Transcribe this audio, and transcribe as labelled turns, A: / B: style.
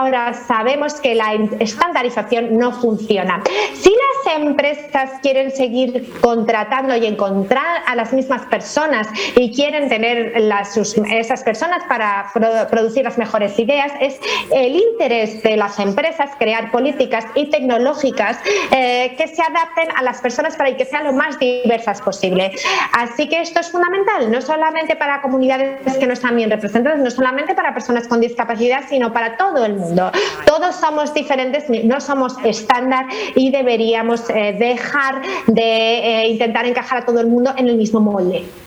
A: Ahora sabemos que la estandarización no funciona. Si las empresas quieren seguir contratando y encontrar a las mismas personas y quieren tener esas personas para producir las mejores ideas, es el interés de las empresas crear políticas y tecnológicas que se adapten a las personas para que sean lo más diversas posible. Así que esto es fundamental, no solamente para comunidades que no están bien representadas, no solamente para personas con discapacidad, sino para todo el mundo. Todos somos diferentes, no somos estándar y deberíamos dejar de intentar encajar a todo el mundo en el mismo molde.